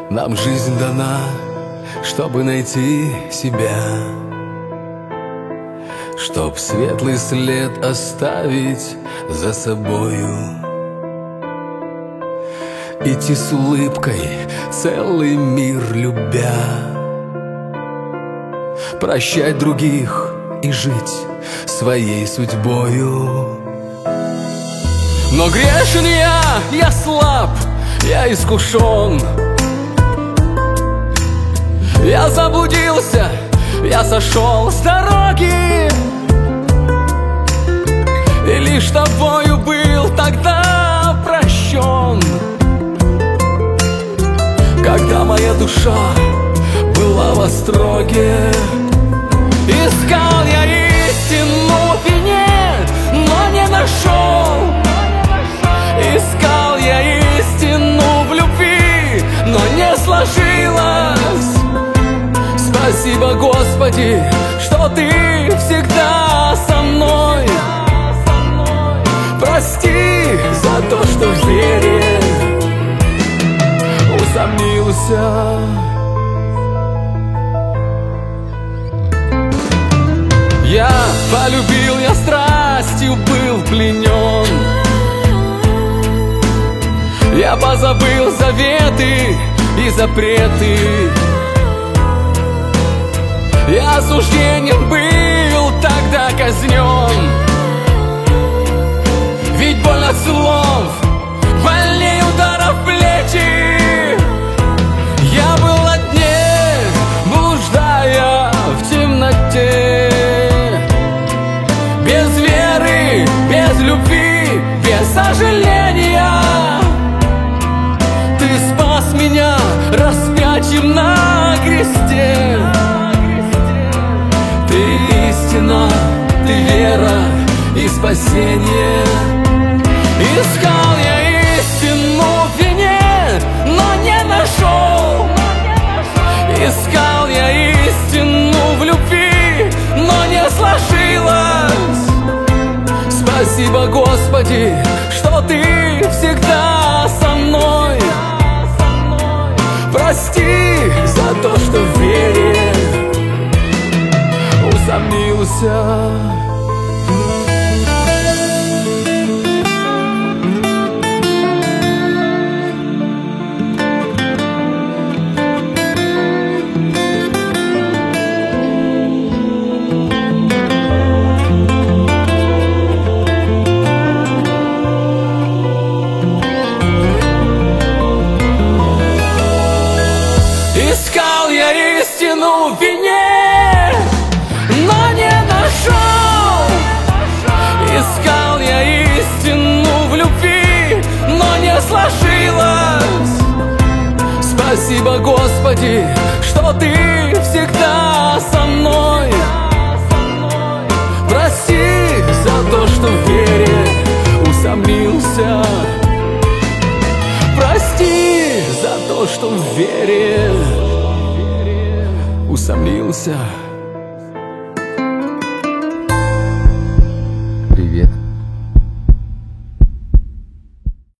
Нам жизнь дана, чтобы найти себя, чтоб светлый след оставить за собою, идти с улыбкой, целый мир любя, прощать других и жить своей судьбою. Но грешен я слаб, я искушен. Я заблудился, я сошел с дороги, и лишь тобою был тогда прощен. Когда моя душа была в остроге, искал я истину в вине, но не нашел. Искал я истину в любви, но не сложилось. Спасибо, Господи, что Ты всегда со мной. Прости за то, что в вере усомнился. Я полюбил, я страстью был пленен. Я позабыл заветы и запреты. Я осуждением был тогда казнен. Ведь боль от слов больнее ударов в плечи. Я был на дне, блуждая в темноте, без веры, без любви, без сожаления. Ты спас меня распятием на кресте. Ты истина, Ты вера и спасение. Искал я истину в вине, но не нашел. Искал я истину в любви, но не сложилось. Спасибо, Господи, что Ты всегда со мной. Прости за то, что в вере усомнился. Искал я истину в вине, но не нашел. Искал я истину в любви, но не сложилось. Спасибо, Господи, что Ты всегда со мной. Прости за то, что в вере усомнился. Прости за то, что в вере усомнился. Привет.